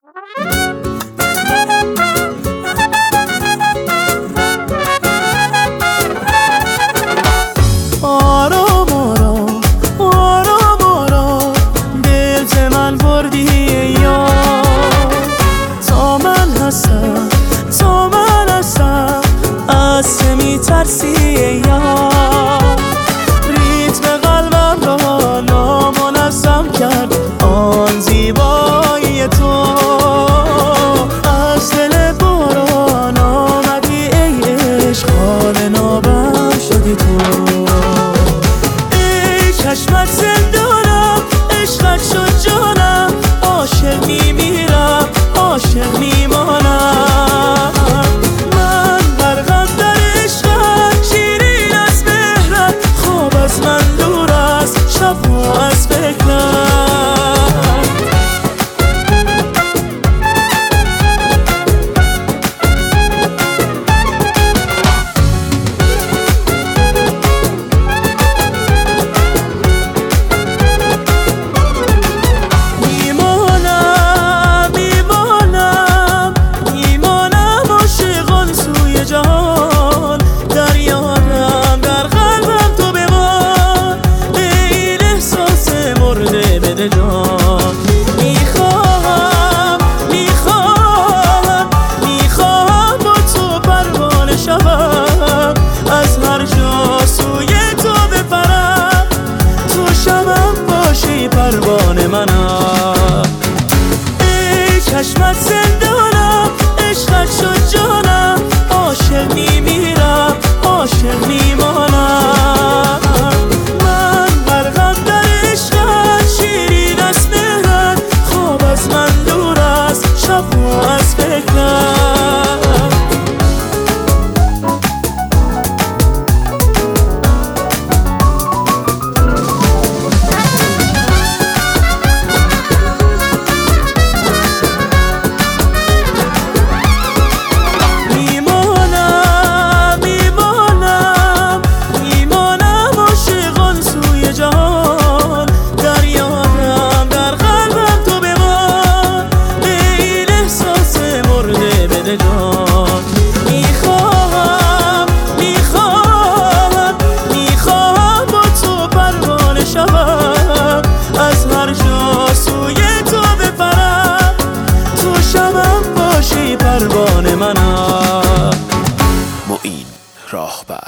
آرام آرام آرام آرام دل ز من بردی یا تا من هستم از چه میترسی یا ریتم قلبم را نامنظم کرد آن زیبایی تو از دل باران آمدی ای عشق حال نابم شدی تو ای چشمت زندانم عشقت شد جانم عاشق میمیرم عاشق میمانم من غرقم در عشقت شیرین از مهرت خواب از من دور است شبها از فکرت میخواهم با تو پروانه شوم از هر جا سوی تو بپرم تو شبم باشی پروانه منم ای چشمت زندانم عشقت شد جانم عاشق میمیرم عاشق میمانم من غرقم در عشقت شیرین از مهرت خواب از من دور است شبها از فکرت میخواهم با تو پروانه شوم از هر جا سوی تو بپرم تو شبم باشی پروانه منم. معین راهبر.